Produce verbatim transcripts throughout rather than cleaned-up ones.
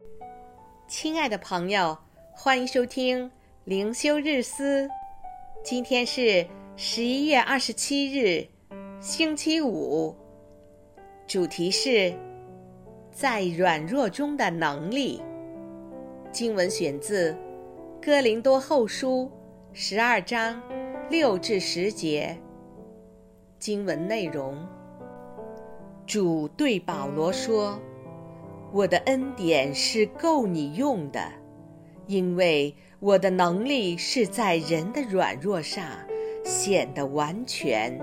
亲爱的朋友，欢迎收听灵修日思。今天是十一月二十七日，星期五。主题是在软弱中的能力。经文选自哥林多后书十二章六至十节。经文内容：主对保罗说，我的恩典是够你用的，因为我的能力是在人的软弱上显得完全。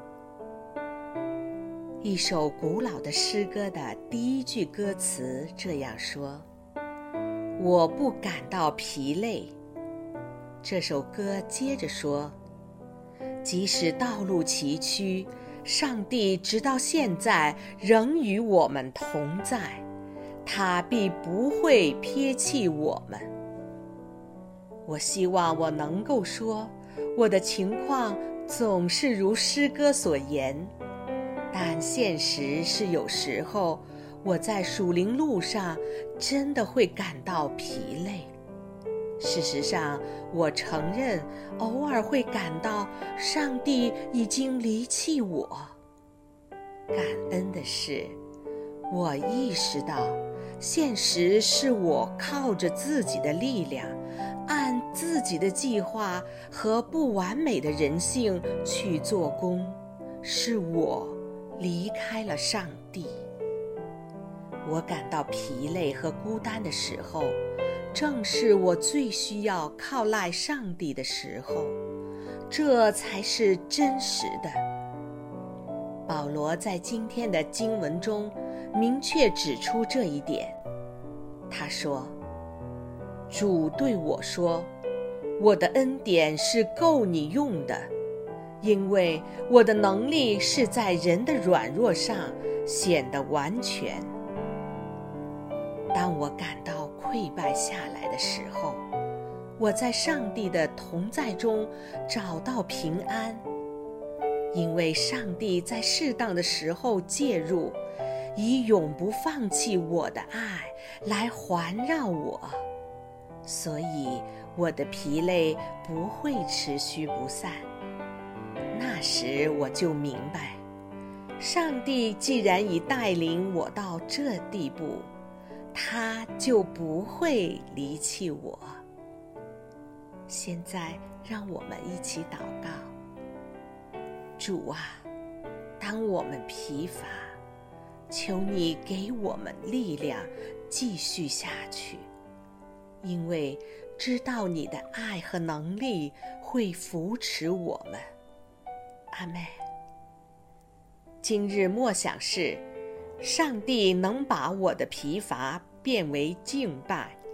一首古老的诗歌的第一句歌词这样说：我不感到疲累。这首歌接着说，即使道路崎岖，上帝直到现在仍与我们同在，他必不会撇弃我们。我希望我能够说，我的情况总是如诗歌所言，但现实是有时候我在属灵路上真的会感到疲累。事实上，我承认偶尔会感到上帝已经离弃我。感恩的是，我意识到现实是我靠着自己的力量，按自己的计划和不完美的人性去做工，是我离开了上帝。我感到疲累和孤单的时候，正是我最需要靠赖上帝的时候，这才是真实的。保罗在今天的经文中明确指出这一点。他说，主对我说，我的恩典是够你用的，因为我的能力是在人的软弱上显得完全。当我感到溃败下来的时候，我在上帝的同在中找到平安，因为上帝在适当的时候介入，以永不放弃我的爱来环绕我，所以我的疲累不会持续不散。那时我就明白，上帝既然已带领我到这地步，他就不会离弃我。现在让我们一起祷告。主啊，当我们疲乏，求你给我们力量继续下去，因为知道你的爱和能力会扶持我们。阿们。今日默想是，上帝能把我的疲乏变为敬拜。